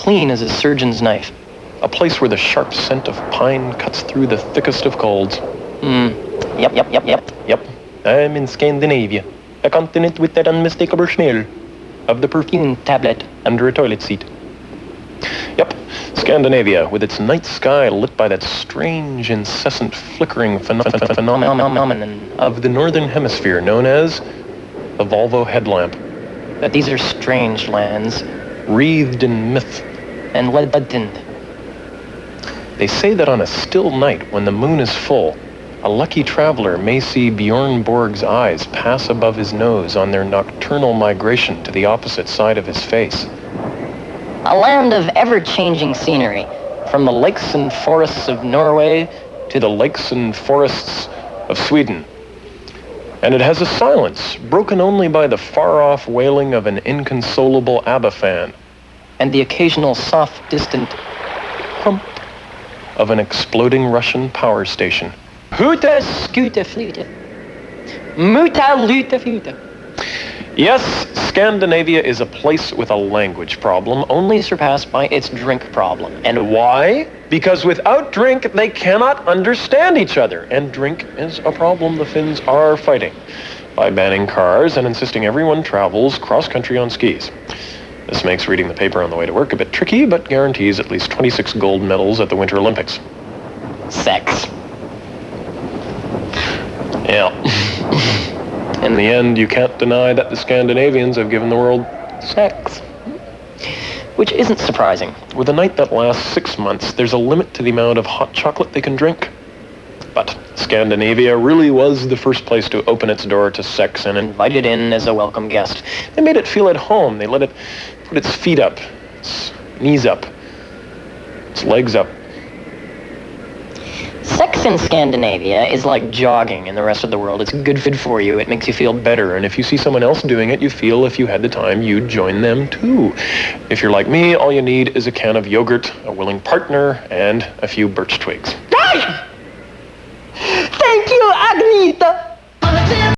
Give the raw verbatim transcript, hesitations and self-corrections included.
clean as a surgeon's knife. A place where the sharp scent of pine cuts through the thickest of colds. Hmm. Yep, yep, yep, yep. Yep. I'm in Scandinavia, a continent with that unmistakable smell of the perfume tablet under a toilet seat. Yep, Scandinavia, with its night sky lit by that strange, incessant flickering phenom- phenomenon of the northern hemisphere known as the Volvo headlamp. But these are strange lands. Wreathed in myth. And legend. They say that on a still night when the moon is full, a lucky traveler may see Bjorn Borg's eyes pass above his nose on their nocturnal migration to the opposite side of his face. A land of ever-changing scenery, from the lakes and forests of Norway to the lakes and forests of Sweden. And it has a silence, broken only by the far-off wailing of an inconsolable ABBA fan. And the occasional soft, distant hump of an exploding Russian power station. Huta scooter flute. Muta luta flute. Yes, Scandinavia is a place with a language problem, only surpassed by its drink problem. And why? Because without drink, they cannot understand each other. And drink is a problem the Finns are fighting by banning cars and insisting everyone travels cross-country on skis. This makes reading the paper on the way to work a bit tricky, but guarantees at least twenty-six gold medals at the Winter Olympics. Sex. Yeah. In the end, you can't deny that the Scandinavians have given the world sex. Which isn't surprising. With a night that lasts six months, there's a limit to the amount of hot chocolate they can drink. But Scandinavia really was the first place to open its door to sex and invite it in as a welcome guest. They made it feel at home. They let it put its feet up, its knees up, its legs up. Sex in Scandinavia is like jogging in the rest of the world. It's good for you. It makes you feel better. And if you see someone else doing it, you feel if you had the time, you'd join them too. If you're like me, all you need is a can of yogurt, a willing partner, and a few birch twigs. Thank you, Agneta!